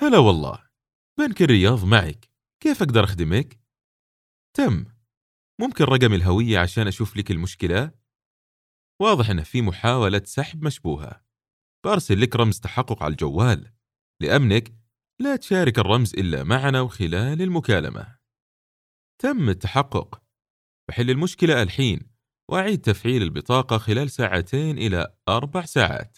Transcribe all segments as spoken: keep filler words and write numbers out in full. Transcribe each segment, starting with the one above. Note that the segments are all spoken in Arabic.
هلا والله. بنك الرياض معك، كيف أقدر أخدمك؟ تم. ممكن رقم الهوية عشان أشوف لك المشكلة؟ واضح أنه في محاولة سحب مشبوهة. بأرسل لك رمز تحقق على الجوال. لأمنك لا تشارك الرمز إلا معنا وخلال المكالمة. تم التحقق. بحل المشكلة الحين وأعيد تفعيل البطاقة خلال ساعتين إلى أربع ساعات.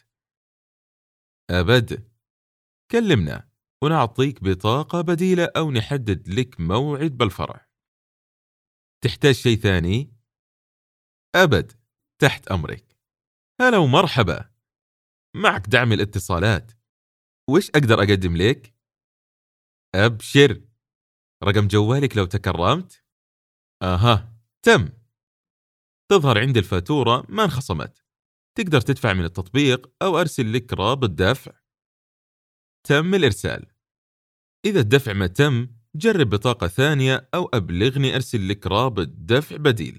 أبد. كلمنا ونعطيك بطاقة بديلة أو نحدد لك موعد بالفرع. تحتاج شيء ثاني؟ أبد، تحت أمرك. هلا ومرحبا، معك دعم الاتصالات. وش أقدر أقدم لك؟ أبشر، رقم جوالك لو تكرمت؟ أها، تم. تظهر عند الفاتورة ما انخصمت. تقدر تدفع من التطبيق أو أرسل لك رابط دفع. تم الإرسال. إذا الدفع ما تم، جرب بطاقة ثانية أو أبلغني أرسل لك رابط دفع بديل.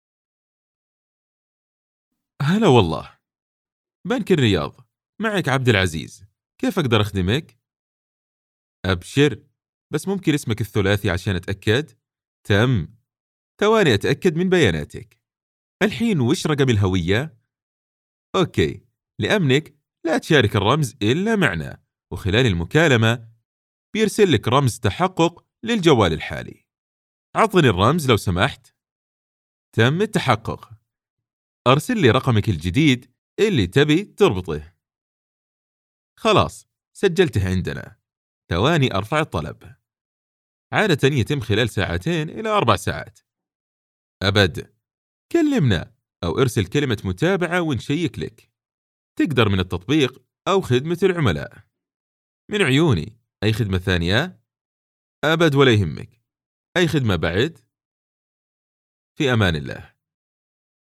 هلا والله. بنك الرياض، معك عبد العزيز، كيف أقدر أخدمك؟ أبشر، بس ممكن اسمك الثلاثي عشان أتأكد؟ تم. ثواني أتأكد من بياناتك. الحين وش رقم الهوية؟ أوكي، لأمنك لا تشارك الرمز إلا معنا، وخلال المكالمة بيرسل لك رمز تحقق للجوال الحالي. عطني الرمز لو سمحت. تم التحقق. أرسل لي رقمك الجديد اللي تبي تربطه. خلاص، سجلته عندنا. ثواني أرفع الطلب. عادة يتم خلال ساعتين إلى أربع ساعات. أبد. كلمنا أو ارسل كلمة متابعة ونشيك لك. تقدر من التطبيق أو خدمة العملاء. من عيوني. أي خدمة ثانية؟ أبد ولا يهمك. أي خدمة بعد؟ في أمان الله.